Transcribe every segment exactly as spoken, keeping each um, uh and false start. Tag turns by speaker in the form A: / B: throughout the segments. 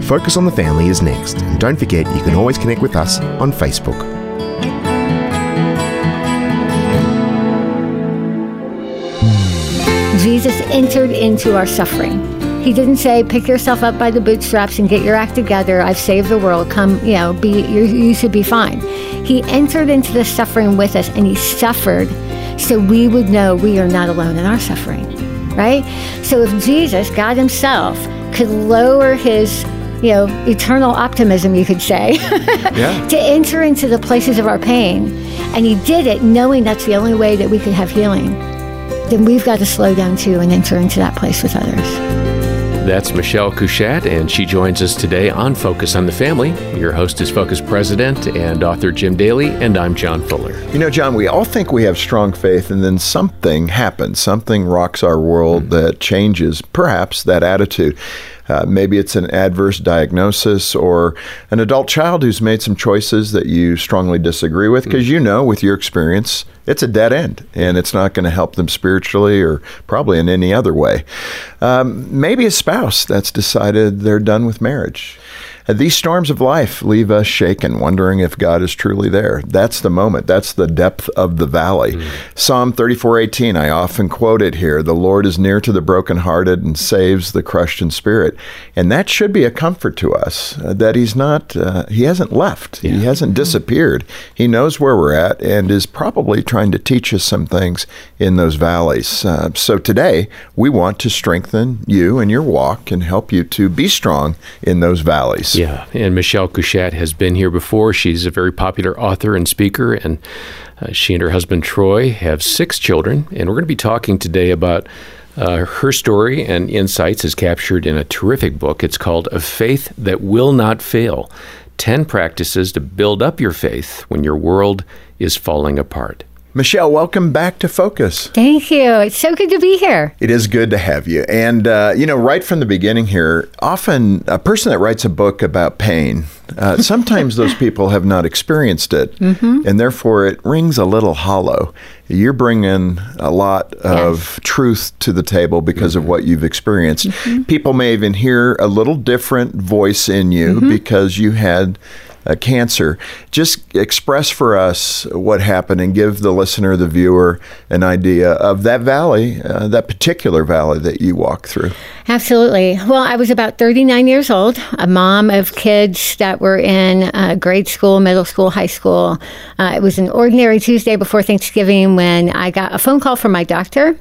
A: Focus on the Family is next, and don't forget you can always connect with us on Facebook.
B: Jesus entered into our suffering. He didn't say, pick yourself up by the bootstraps and get your act together. I've saved the world. Come, you know, be you you should be fine. He entered into the suffering with us, and he suffered so we would know we are not alone in our suffering, right? So if Jesus, God himself, could lower his, you know, eternal optimism, you could say, yeah. to enter into the places of our pain, and he did it knowing that's the only way that we could have healing, then we've got to slow down too and enter into that place with others.
C: That's Michelle Couchette, and she joins us today on Focus on the Family. Your host is Focus President and author Jim Daly, and I'm John Fuller.
D: You know, John, we all think we have strong faith, and then something happens. Something rocks our world mm-hmm. that changes, perhaps, that attitude. Uh, maybe it's an adverse diagnosis or an adult child who's made some choices that you strongly disagree with, because you know, with your experience, it's a dead end, and it's not going to help them spiritually or probably in any other way. Um, maybe a spouse that's decided they're done with marriage. Uh, these storms of life leave us shaken, wondering if God is truly there. That's the moment. That's the depth of the valley. Mm. Psalm thirty-four eighteen, I often quote it here. The Lord is near to the brokenhearted and saves the crushed in spirit. And that should be a comfort to us, uh, that he's not, uh, he hasn't left. Yeah. He hasn't disappeared. He knows where we're at and is probably trying to teach us some things in those valleys. Uh, so today, we want to strengthen you in your walk and help you to be strong in those valleys.
C: Yeah, and Michelle Couchette has been here before. She's a very popular author and speaker, and uh, she and her husband Troy have six children, and we're going to be talking today about uh, her story and insights as captured in a terrific book. It's called A Faith That Will Not Fail, ten Practices to Build Up Your Faith When Your World is Falling Apart.
D: Michelle, welcome back to Focus.
B: Thank you. It's so good to be here.
D: It is good to have you. And, uh, you know, right from the beginning here, often a person that writes a book about pain, uh, sometimes those people have not experienced it, mm-hmm. and therefore it rings a little hollow. You're bringing a lot of yes. truth to the table because mm-hmm. of what you've experienced. Mm-hmm. People may even hear a little different voice in you mm-hmm. because you had Uh, cancer. Just express for us what happened and give the listener, the viewer, an idea of that valley, uh, that particular valley that you walked through.
B: Absolutely. Well, I was about thirty-nine years old, a mom of kids that were in uh, grade school, middle school, high school. Uh, it was an ordinary Tuesday before Thanksgiving when I got a phone call from my doctor.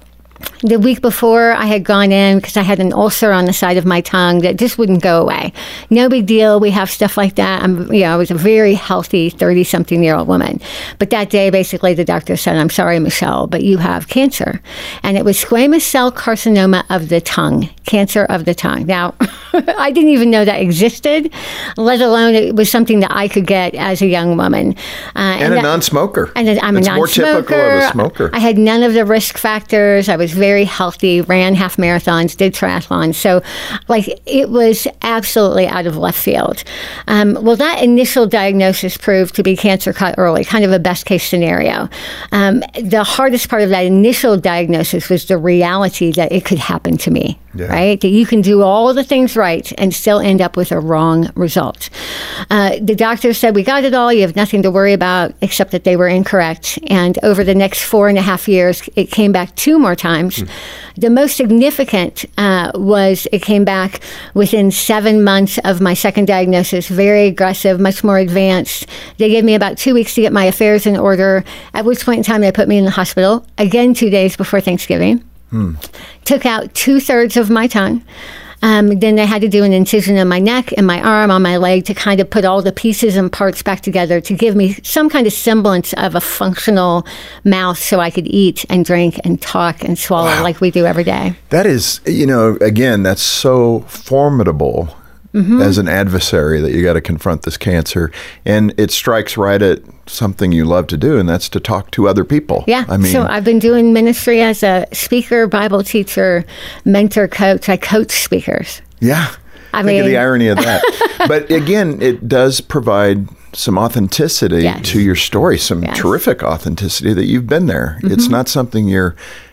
B: The week before, I had gone in because I had an ulcer on the side of my tongue that just wouldn't go away. No big deal. We have stuff like that. I'm, you know, I was a very healthy thirty-something-year-old woman. But that day, basically, the doctor said, I'm sorry, Michelle, but you have cancer. And it was squamous cell carcinoma of the tongue, cancer of the tongue. Now, I didn't even know that existed, let alone it was something that I could get as a young woman.
D: Uh, and, and a that, non-smoker.
B: And I'm
D: it's
B: a non-smoker.
D: More typical of a smoker.
B: I had none of the risk factors. I was very healthy, ran half marathons, did triathlons. So, like, it was absolutely out of left field. Um, well, that initial diagnosis proved to be cancer caught early, kind of a best case scenario. Um, the hardest part of that initial diagnosis was the reality that it could happen to me, yeah. right? That you can do all the things right and still end up with a wrong result. Uh, the doctor said, we got it all. You have nothing to worry about, except that they were incorrect. And over the next four and a half years, it came back two more times. Mm. The most significant uh, was it came back within seven months of my second diagnosis, very aggressive, much more advanced. They gave me about two weeks to get my affairs in order, at which point in time they put me in the hospital, again two days before Thanksgiving. Hmm. Took out two-thirds of my tongue. Um, then they had to do an incision in my neck and my arm, on my leg, to kind of put all the pieces and parts back together to give me some kind of semblance of a functional mouth so I could eat and drink and talk and swallow wow. like we do every day.
D: That is, you know, again, that's so formidable mm-hmm. as an adversary that you got to confront this cancer. And it strikes right at something you love to do, and that's to talk to other people.
B: Yeah.
D: I mean,
B: so I've been doing ministry as a speaker, Bible teacher, mentor, coach. I coach speakers.
D: Yeah.
B: I
D: Think
B: mean,
D: of the irony of that. But again, it does provide some authenticity yes. to your story, some yes. terrific authenticity that you've been there. Mm-hmm. It's not something you're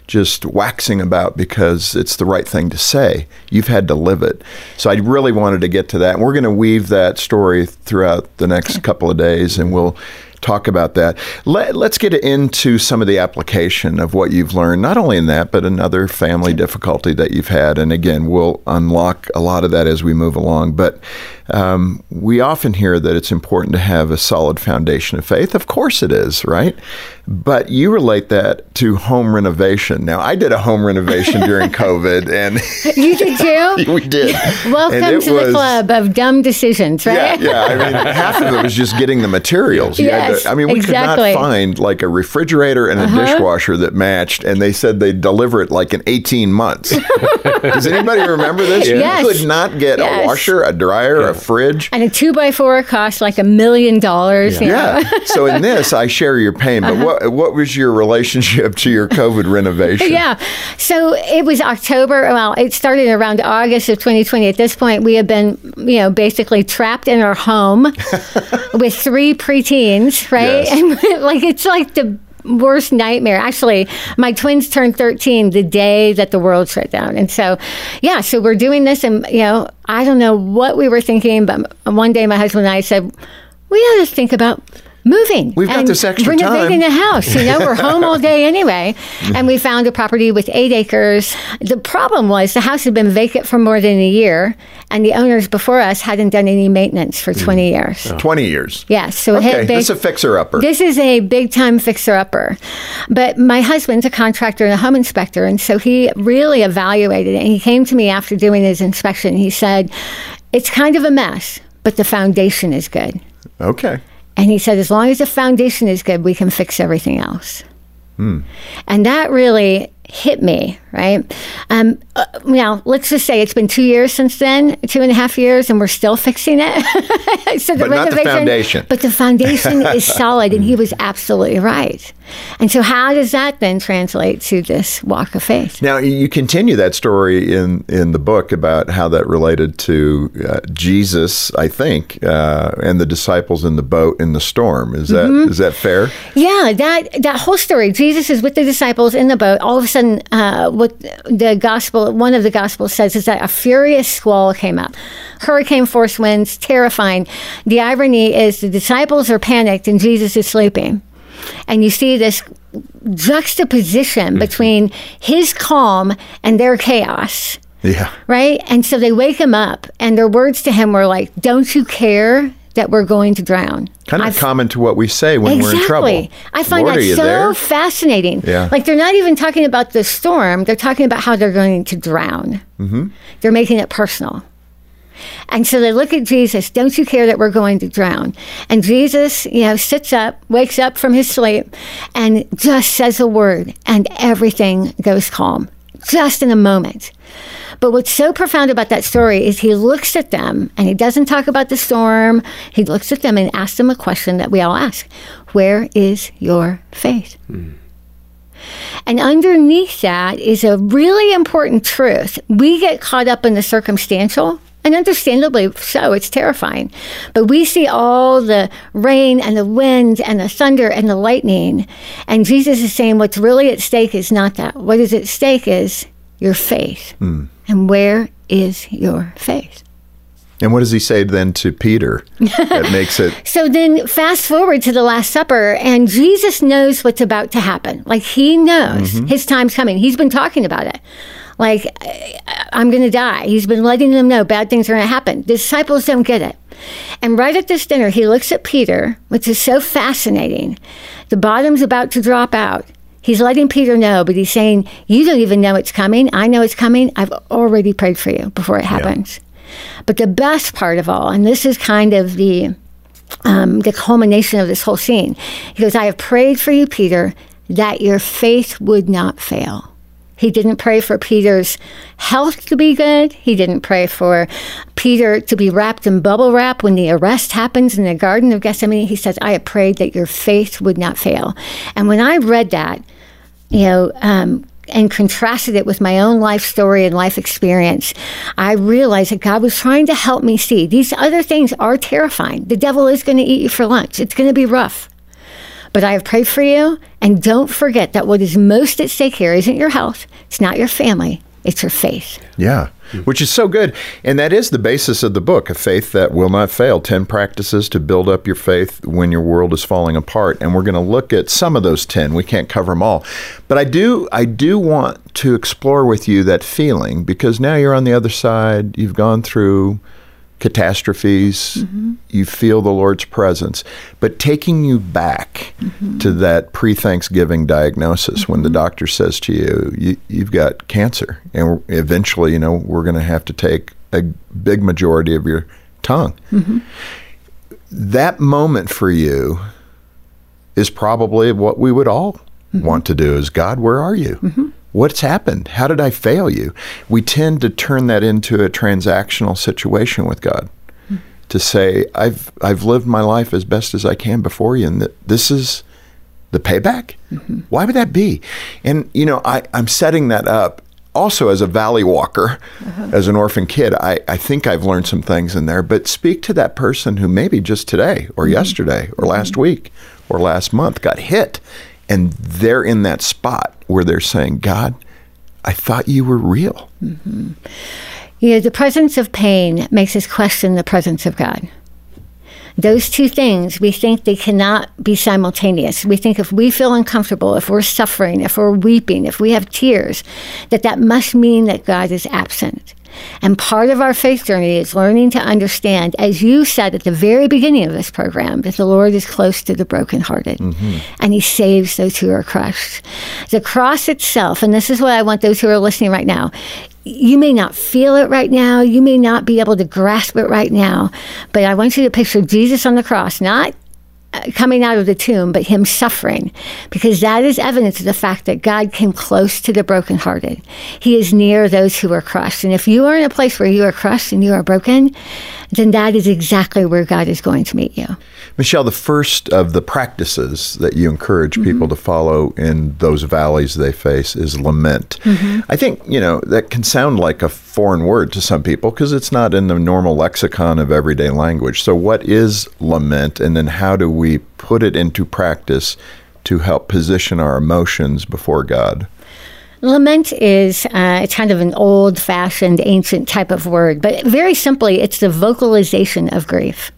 D: just waxing about because it's the right thing to say. You've had to live it. So I really wanted to get to that. And we're going to weave that story throughout the next okay. couple of days, and we'll talk about that. Let, let's get into some of the application of what you've learned, not only in that, but another family difficulty that you've had. And again, we'll unlock a lot of that as we move along. But um, we often hear that it's important to have a solid foundation of faith. Of course it is, right? But you relate that to home renovation. Now, I did a home renovation during COVID, and
B: you did too?
D: We did.
B: Welcome to was, the club of dumb decisions, right?
D: Yeah, yeah. I mean, half of it was just getting the materials. You
B: yes,
D: to, I mean, we
B: exactly.
D: could not find like a refrigerator and a uh-huh. dishwasher that matched, and they said they'd deliver it like in eighteen months. Does anybody remember this?
B: Yes.
D: You could not get yes. a washer, a dryer, yeah. a fridge.
B: And a two by four cost like a million dollars.
D: Yeah. yeah. So in this, I share your pain, but uh-huh. what what was your relationship to your COVID renovation?
B: Yeah. So it was October. Well, it started around August of twenty twenty. At this point, we had been, you know, basically trapped in our home with three preteens, right?
D: Yes.
B: And like, it's like the worst nightmare. Actually, my twins turned thirteen the day that the world shut down. And so, yeah, so we're doing this, and, you know, I don't know what we were thinking, but one day my husband and I said, we ought to think about moving.
D: We've got this extra
B: renovating
D: time.
B: Renovating the house. You know, we're home all day anyway. And we found a property with eight acres. The problem was the house had been vacant for more than a year, and the owners before us hadn't done any maintenance for twenty years.
D: Oh. twenty years?
B: Yes. So
D: okay,
B: big,
D: this is a fixer-upper.
B: This is a big-time fixer-upper. But my husband's a contractor and a home inspector, and so he really evaluated it. And he came to me after doing his inspection. He said, it's kind of a mess, but the foundation is good.
D: Okay.
B: And he said, as long as the foundation is good, we can fix everything else.
D: Hmm.
B: And that really hit me, right? Um, uh, now, let's just say it's been two years since then, two and a half years, and we're still fixing it. So the
D: but not the foundation.
B: But the foundation is solid, and he was absolutely right. And so how does that then translate to this walk of faith?
D: Now, you continue that story in, in the book about how that related to uh, Jesus, I think, uh, and the disciples in the boat in the storm. Is that mm-hmm. is that fair?
B: Yeah, that that whole story. Jesus is with the disciples in the boat. All of a sudden, uh, what the gospel, one of the gospels says is that a furious squall came up. Hurricane force winds, terrifying. The irony is the disciples are panicked and Jesus is sleeping. And you see this juxtaposition between his calm and their chaos.
D: Yeah.
B: Right? And so they wake him up, and their words to him were like, don't you care that we're going to drown?
D: Kind of
B: I've,
D: common to what we say when
B: exactly.
D: we're in trouble.
B: I find
D: Lord,
B: that so
D: there?
B: fascinating.
D: Yeah.
B: Like, they're not even talking about the storm. They're talking about how they're going to drown.
D: Mm-hmm.
B: They're making it personal. And so they look at Jesus, don't you care that we're going to drown? And Jesus, you know, sits up, wakes up from his sleep, and just says a word, and everything goes calm, just in a moment. But what's so profound about that story is he looks at them, and he doesn't talk about the storm. He looks at them and asks them a question that we all ask. Where is your faith? Mm. And underneath that is a really important truth. We get caught up in the circumstantial, and understandably so, it's terrifying. But we see all the rain and the wind and the thunder and the lightning. And Jesus is saying what's really at stake is not that. What is at stake is your faith. Mm. And where is your faith?
D: And what does he say then to Peter that makes it?
B: So then fast forward to the Last Supper, and Jesus knows what's about to happen. Like, he knows mm-hmm. his time's coming. He's been talking about it. Like, I'm going to die. He's been letting them know bad things are going to happen. The disciples don't get it. And right at this dinner, he looks at Peter, which is so fascinating. The bottom's about to drop out. He's letting Peter know, but he's saying, you don't even know it's coming. I know it's coming. I've already prayed for you before it happens. Yeah. But the best part of all, and this is kind of the um, the culmination of this whole scene, he goes, I have prayed for you, Peter, that your faith would not fail. He didn't pray for Peter's health to be good. He didn't pray for Peter to be wrapped in bubble wrap when the arrest happens in the Garden of Gethsemane. He says, I have prayed that your faith would not fail. And when I read that, you know, um, and contrasted it with my own life story and life experience, I realized that God was trying to help me see these other things are terrifying. The devil is going to eat you for lunch. It's going to be rough. But I have prayed for you, And don't forget that what is most at stake here isn't your health, it's not your family, it's your faith.
D: Yeah, which is so good. And that is the basis of the book, A Faith That Will Not Fail, ten Practices to Build Up Your Faith When Your World is Falling Apart. And we're going to look at some of those ten. We can't cover them all. But I do, I do want to explore with you that feeling, because now you're on the other side. You've gone through catastrophes, mm-hmm. you feel the Lord's presence, but taking you back mm-hmm. to that pre-Thanksgiving diagnosis mm-hmm. when the doctor says to you, you, you've got cancer, and eventually, you know, we're going to have to take a big majority of your tongue. Mm-hmm. That moment for you is probably what we would all mm-hmm. want to do is, God, where are you? Mm-hmm. What's happened? How did I fail you? We tend to turn that into a transactional situation with God, mm-hmm. to say, I've I've lived my life as best as I can before you, and th- this is the payback? Mm-hmm. Why would that be? And, you know, I, I'm setting that up also as a valley walker, uh-huh. as an orphan kid. I, I think I've learned some things in there, but speak to that person who maybe just today or mm-hmm. yesterday or last mm-hmm. week or last month got hit. And they're in that spot where they're saying, God, I thought you were real.
B: Mm-hmm. You know, the presence of pain makes us question the presence of God. Those two things, we think they cannot be simultaneous. We think if we feel uncomfortable, if we're suffering, if we're weeping, if we have tears, that that must mean that God is absent. And part of our faith journey is learning to understand, as you said at the very beginning of this program, that the Lord is close to the brokenhearted, mm-hmm. and he saves those who are crushed. The cross itself, and this is what I want those who are listening right now, you may not feel it right now, you may not be able to grasp it right now, but I want you to picture Jesus on the cross, not coming out of the tomb, but him suffering, because that is evidence of the fact that God came close to the brokenhearted. He is near those who are crushed. And if you are in a place where you are crushed and you are broken, then that is exactly where God is going to meet you.
D: Michelle, the first of the practices that you encourage mm-hmm. people to follow in those valleys they face is lament. Mm-hmm. I think, you know, that can sound like a foreign word to some people because it's not in the normal lexicon of everyday language. So what is lament, and then how do we put it into practice to help position our emotions before God?
B: Lament is uh, it's kind of an old-fashioned, ancient type of word, but very simply, it's the vocalization of grief.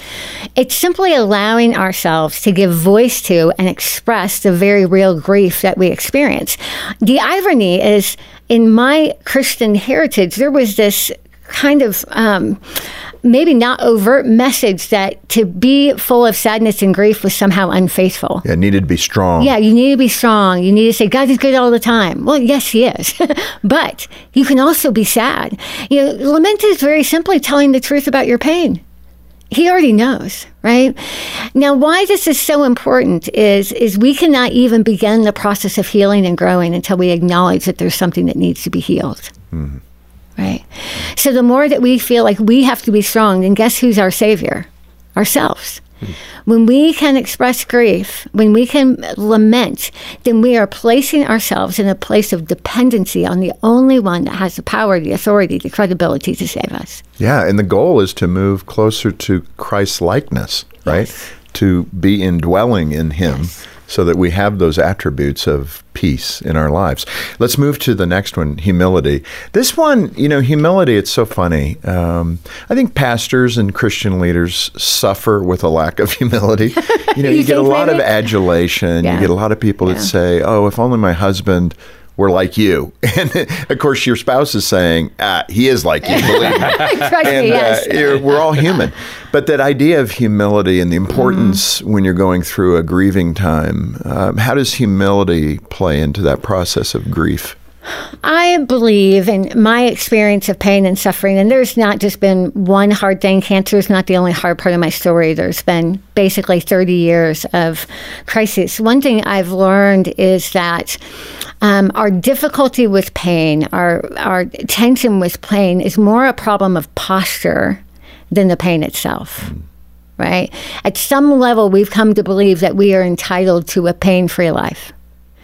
B: It's simply allowing ourselves to give voice to and express the very real grief that we experience. The irony is, in my Christian heritage, there was this kind of um, maybe not overt message that to be full of sadness and grief was somehow unfaithful.
D: Yeah, it needed to be strong.
B: Yeah, you need to be strong. You need to say, God is good all the time. Well, yes, he is. But you can also be sad. You know, lament is very simply telling the truth about your pain. He already knows, right? Now, why this is so important is, is we cannot even begin the process of healing and growing until we acknowledge that there's something that needs to be healed. Mm-hmm. Right? So the more that we feel like we have to be strong, then guess who's our savior? Ourselves. Mm. When we can express grief, when we can lament, then we are placing ourselves in a place of dependency on the only one that has the power, the authority, the credibility to save us.
D: Yeah, and the goal is to move closer to Christ's likeness, right? Yes. To be indwelling in him. Yes. So that we have those attributes of peace in our lives. Let's move to the next one, humility. This one, you know, humility, it's so funny. Um, I think pastors and Christian leaders suffer with a lack of humility. You know, you, you get a lot maybe? of adulation. Yeah. You get a lot of people yeah. that say, oh, if only my husband were like you. And of course, your spouse is saying, ah, he is like you, believe me. And
B: yes.
D: uh, we're all human. But that idea of humility and the importance mm. when you're going through a grieving time, um, how does humility play into that process of grief?
B: I believe in my experience of pain and suffering, and there's not just been one hard thing. Cancer is not the only hard part of my story. There's been basically thirty years of crisis. One thing I've learned is that um, our difficulty with pain, our, our tension with pain is more a problem of posture than the pain itself. Mm. Right? At some level, we've come to believe that we are entitled to a pain-free life.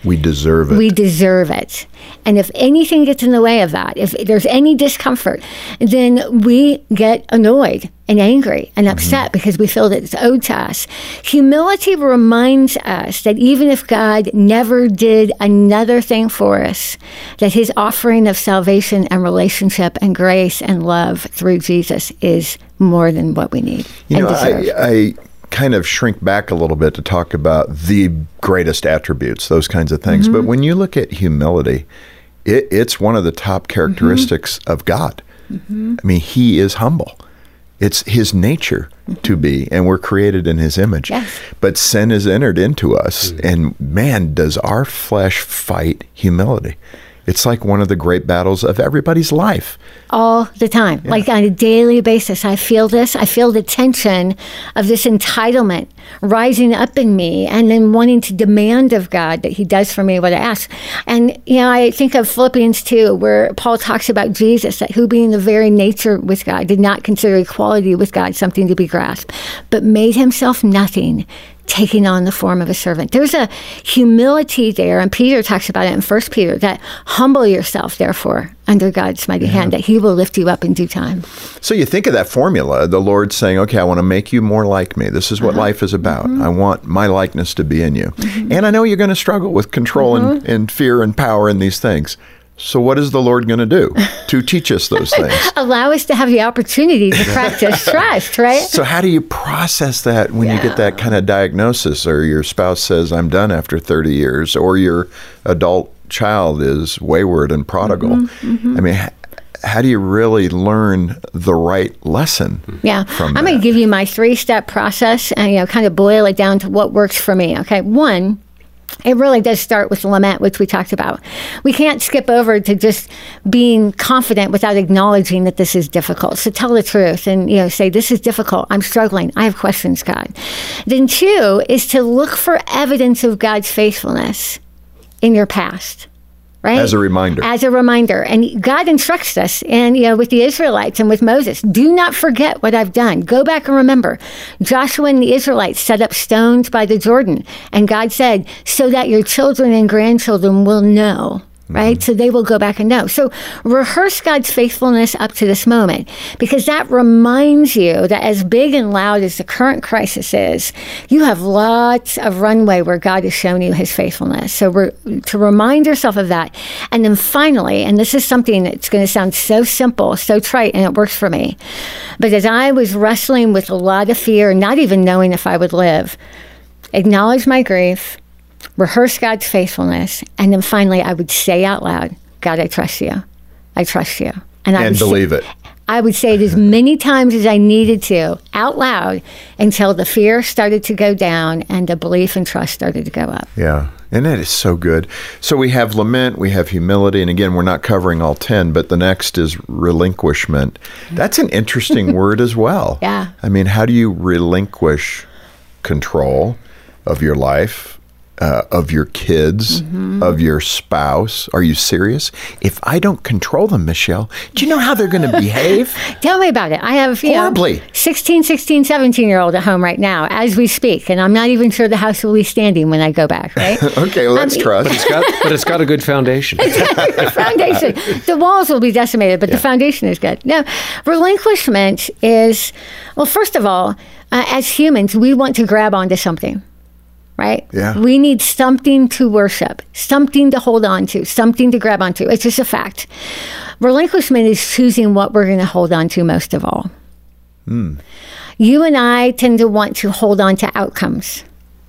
D: We deserve it.
B: We deserve it. And if anything gets in the way of that, if there's any discomfort, then we get annoyed and angry and upset mm-hmm. because we feel that it's owed to us. Humility reminds us that even if God never did another thing for us, that his offering of salvation and relationship and grace and love through Jesus is more than what we need.
D: You
B: and
D: know,
B: deserve.
D: I, I kind of shrink back a little bit to talk about the greatest attributes, those kinds of things. Mm-hmm. But when you look at humility, it, it's one of the top characteristics mm-hmm. of God. Mm-hmm. I mean, he is humble. It's his nature mm-hmm. to be, and we're created in his image.
B: Yes. But
D: sin has entered into us, mm-hmm. and man, does our flesh fight humility. It's like one of the great battles of everybody's life.
B: All the time. Yeah. Like on a daily basis, I feel this. I feel the tension of this entitlement rising up in me and then wanting to demand of God that he does for me what I ask. And, you know, I think of Philippians two, where Paul talks about Jesus, that who being the very nature with God did not consider equality with God something to be grasped, but made himself nothing, taking on the form of a servant. There's a humility there, and Peter talks about it in First Peter, that humble yourself, therefore, under God's mighty yeah. hand, that he will lift you up in due time.
D: So you think of that formula, the Lord saying, okay, I want to make you more like me. This is what uh-huh. life is about. Mm-hmm. I want my likeness to be in you. Mm-hmm. And I know you're going to struggle with control mm-hmm. and, and fear and power and these things. So what is the Lord going to do to teach us those things?
B: Allow us to have the opportunity to practice trust, right?
D: So how do you process that when yeah. you get that kind of diagnosis, or your spouse says, I'm done after thirty years, or your adult child is wayward and prodigal? Mm-hmm, mm-hmm. I mean, how, how do you really learn the right lesson?
B: Yeah,
D: from
B: I'm going to give you my three-step process and, you know, kind of boil it down to what works for me. Okay, one, it really does start with lament, which we talked about. We can't skip over to just being confident without acknowledging that this is difficult. So tell the truth and, you know, say, this is difficult. I'm struggling. I have questions, God. Then two is to look for evidence of God's faithfulness in your past. Right?
D: As a reminder.
B: As a reminder. And God instructs us, and, you know, with the Israelites and with Moses, do not forget what I've done. Go back and remember. Joshua and the Israelites set up stones by the Jordan, and God said, so that your children and grandchildren will know. Right? Mm-hmm. So they will go back and know. So rehearse God's faithfulness up to this moment, because that reminds you that as big and loud as the current crisis is, you have lots of runway where God has shown you his faithfulness. So re- to remind yourself of that. And then finally, and this is something that's going to sound so simple, so trite, and it works for me. But as I was wrestling with a lot of fear, not even knowing if I would live, acknowledge my grief, rehearse God's faithfulness, and then finally I would say out loud, God, I trust you. I trust you.
D: And,
B: I
D: and believe
B: say,
D: it.
B: I would say it as many times as I needed to, out loud, until the fear started to go down and the belief and trust started to go up.
D: Yeah, and that is so good. So we have lament, we have humility, and again, we're not covering all ten, but the next is relinquishment. That's an interesting word as well.
B: Yeah.
D: I mean, how do you relinquish control of your life? Uh, of your kids, mm-hmm. of your spouse? Are you serious? If I don't control them, Michelle, do you know how they're going to behave?
B: Tell me about it. I have, you
D: Horribly.
B: know, sixteen, sixteen, seventeen-year-old at home right now as we speak, and I'm not even sure the house will be standing when I go back, right?
D: Okay, well, that's um, trust.
C: But it's, got, but it's got a good foundation.
B: The foundation. The walls will be decimated, but yeah. the foundation is good. No, relinquishment is, well, first of all, uh, as humans, we want to grab onto something. Right?
D: Yeah.
B: We need something to worship, something to hold on to, something to grab onto. It's just a fact. Relinquishment is choosing what we're going to hold on to most of all. Mm. You and I tend to want to hold on to outcomes.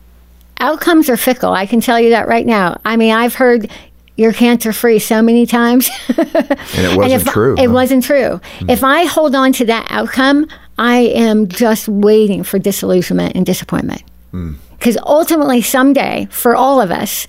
B: Outcomes are fickle. I can tell you that right now. I mean, I've heard you're cancer-free so many times.
D: And it wasn't
B: and if,
D: true.
B: It
D: huh?
B: wasn't true. Mm. If I hold on to that outcome, I am just waiting for disillusionment and disappointment. Mm. Because ultimately, someday, for all of us,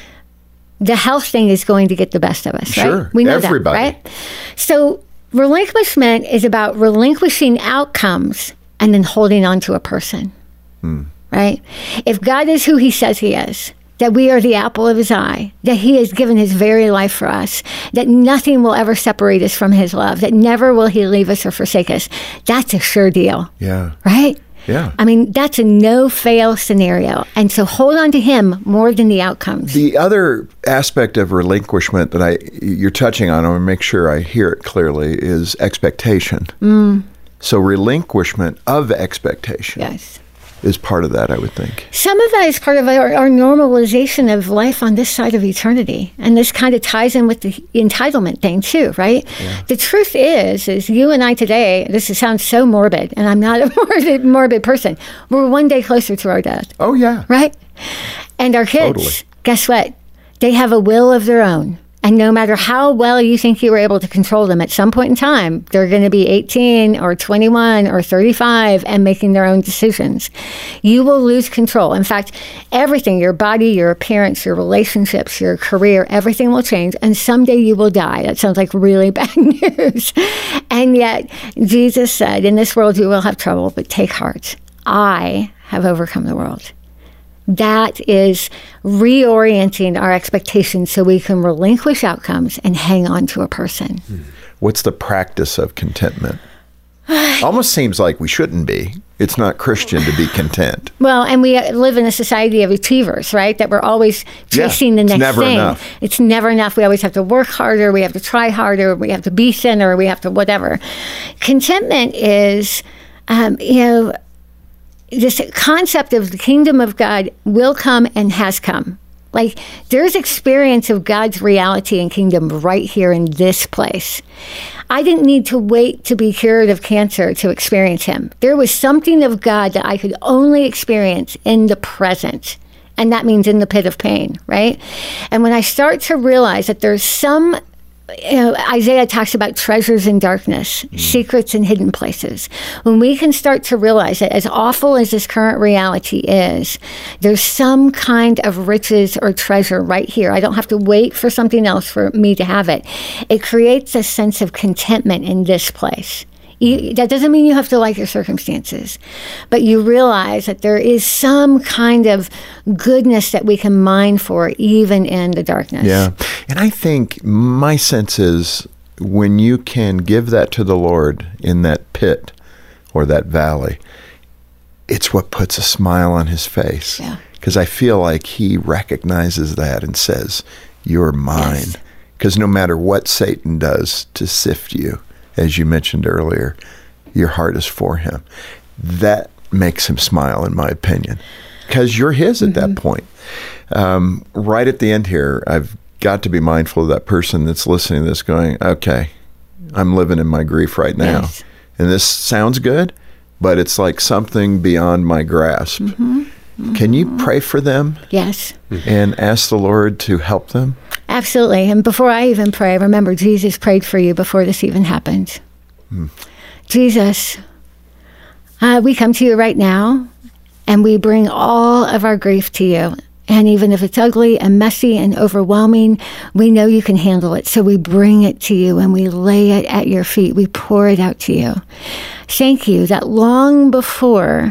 B: the health thing is going to get the best of us, right?
D: Sure,
B: we know
D: everybody.
B: that, right? So relinquishment is about relinquishing outcomes and then holding on to a person, hmm. right? If God is who he says he is, that we are the apple of his eye, that he has given his very life for us, that nothing will ever separate us from his love, that never will he leave us or forsake us, that's a sure deal.
D: Yeah.
B: Right?
D: Yeah.
B: I mean, that's a no-fail scenario. And so hold on to him more than the outcomes.
D: The other aspect of relinquishment that I you're touching on, I want to make sure I hear it clearly, is expectation.
B: Mm.
D: So relinquishment of expectation.
B: Yes.
D: Is part of that, I would think.
B: Some of that is part of our, our normalization of life on this side of eternity. And this kind of ties in with the entitlement thing too, right? Yeah. The truth is, is you and I today, this sounds so morbid, and I'm not a morbid, morbid person, we're one day closer to our death.
D: Oh, yeah.
B: Right? And our kids,
D: Totally.
B: Guess what? They have a will of their own. And no matter how well you think you were able to control them, at some point in time, they're going to be eighteen or twenty-one or thirty-five and making their own decisions. You will lose control. In fact, everything, your body, your appearance, your relationships, your career, everything will change. And someday you will die. That sounds like really bad news. And yet, Jesus said, in this world you will have trouble, but take heart. I have overcome the world. That is reorienting our expectations so we can relinquish outcomes and hang on to a person.
D: What's the practice of contentment? Almost seems like we shouldn't be. It's not Christian to be content.
B: Well, and we live in a society of achievers, right? That we're always chasing
D: yeah,
B: the next
D: it's never
B: thing.
D: Enough.
B: It's never enough. We always have to work harder. We have to try harder. We have to be thinner. We have to whatever. Contentment is, um, you know, this concept of the kingdom of God will come and has come. Like, there's experience of God's reality and kingdom right here in this place. I didn't need to wait to be cured of cancer to experience him. There was something of God that I could only experience in the present. And that means in the pit of pain, right? And when I start to realize that there's some, you know, Isaiah talks about treasures in darkness, mm. secrets in hidden places. When we can start to realize that as awful as this current reality is, there's some kind of riches or treasure right here. I don't have to wait for something else for me to have it. It creates a sense of contentment in this place. You, that doesn't mean you have to like your circumstances, but you realize that there is some kind of goodness that we can mine for even in the darkness.
D: Yeah. And I think my sense is when you can give that to the Lord in that pit or that valley, it's what puts a smile on his face.
B: Yeah.
D: Because I feel like he recognizes that and says, you're mine. Because yes. no matter what Satan does to sift you, as you mentioned earlier, your heart is for him. That makes him smile, in my opinion, because you're his at mm-hmm. that point. Um, right at the end here, I've got to be mindful of that person that's listening to this going, okay, I'm living in my grief right now.
B: Yes.
D: And this sounds good, but it's like something beyond my grasp.
B: Mm-hmm. Mm-hmm.
D: Can you pray for them?
B: Yes.
D: And ask the Lord to help them?
B: Absolutely. And before I even pray, remember, Jesus prayed for you before this even happened. Hmm. Jesus, uh, we come to you right now, and we bring all of our grief to you. And even if it's ugly and messy and overwhelming, we know you can handle it. So we bring it to you, and we lay it at your feet. We pour it out to you. Thank you that long before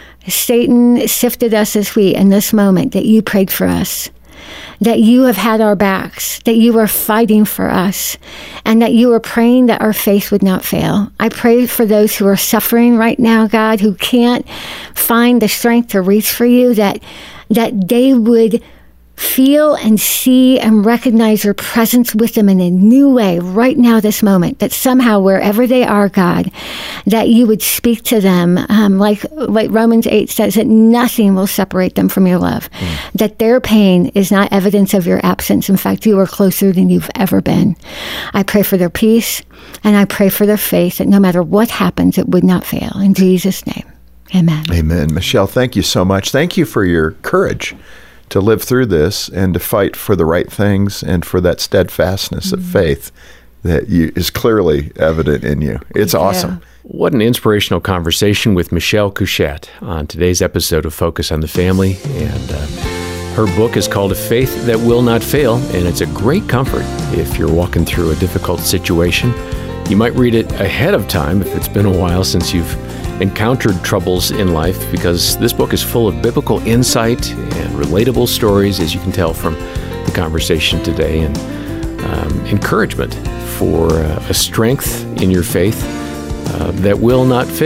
B: Satan sifted us as wheat in this moment, that you prayed for us, that you have had our backs, that you are fighting for us, and that you are praying that our faith would not fail. I pray for those who are suffering right now, God, who can't find the strength to reach for you, that that they would feel and see and recognize your presence with them in a new way right now, this moment, that somehow wherever they are, God, that you would speak to them, um, like, like Romans eight says, that nothing will separate them from your love, mm. that their pain is not evidence of your absence. In fact, you are closer than you've ever been. I pray for their peace, and I pray for their faith, that no matter what happens, it would not fail. In Jesus' name, amen.
D: Amen. Michelle, thank you so much. Thank you for your courage to live through this and to fight for the right things and for that steadfastness mm-hmm. of faith that you, is clearly evident in you. It's yeah. awesome.
C: What an inspirational conversation with Michelle Couchette on today's episode of Focus on the Family. And uh, her book is called A Faith That Will Not Fail, and it's a great comfort if you're walking through a difficult situation. You might read it ahead of time if it's been a while since you've encountered troubles in life, because this book is full of biblical insight and relatable stories, as you can tell from the conversation today, and um, encouragement for uh, a strength in your faith uh, that will not fail.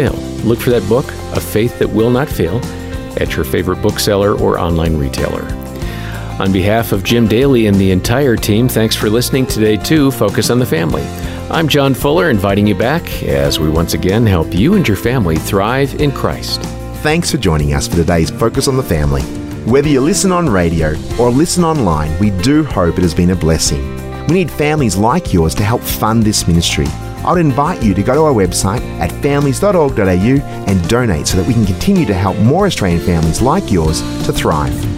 C: look for that book, A Faith That Will Not Fail, at your favorite bookseller or online retailer. On behalf of Jim Daly and the entire team, thanks for listening today to Focus on the Family. I'm John Fuller, inviting you back as we once again help you and your family thrive in Christ.
A: Thanks for joining us for today's Focus on the Family. Whether you listen on radio or listen online, we do hope it has been a blessing. We need families like yours to help fund this ministry. I'd invite you to go to our website at families dot org dot a u and donate so that we can continue to help more Australian families like yours to thrive.